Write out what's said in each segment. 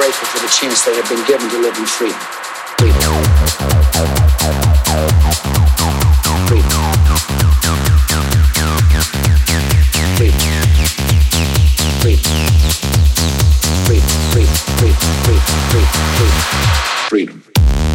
grateful for the chance they have been given to live in freedom. Freedom. Freedom. Freedom. Freedom. Freedom. Freedom. Freedom. Freedom. Freedom.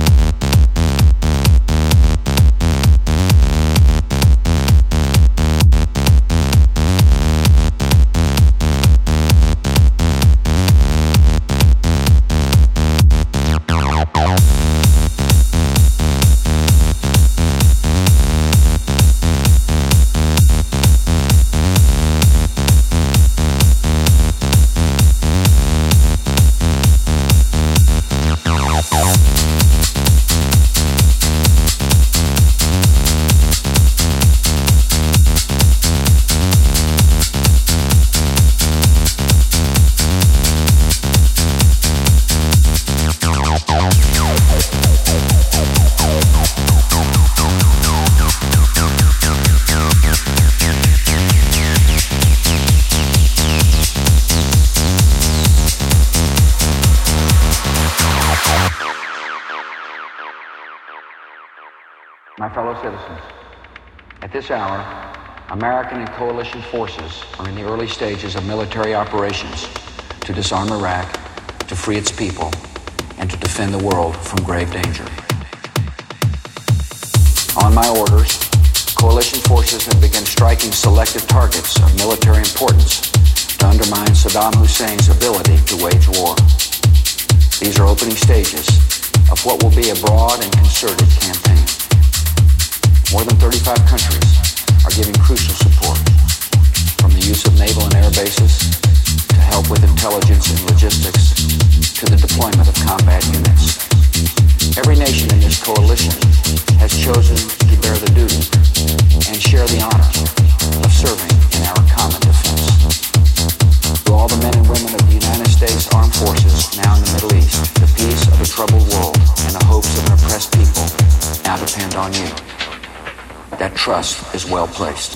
My fellow citizens, at this hour, American and coalition forces are in the early stages of military operations to disarm Iraq, to free its people, and to defend the world from grave danger. On my orders, coalition forces have begun striking selected targets of military importance to undermine Saddam Hussein's ability to wage war. These are opening stages of what will be a broad and concerted campaign. More than 35 countries are giving crucial support, from the use of naval and air bases to help with intelligence and logistics to the deployment of combat units. Every nation in this coalition has chosen to bear the duty and share the honor of serving in our common defense. To all the men and women of the United States Armed Forces now in the Middle East, the peace of a troubled world and the hopes of an oppressed people now depend on you. That trust is well placed.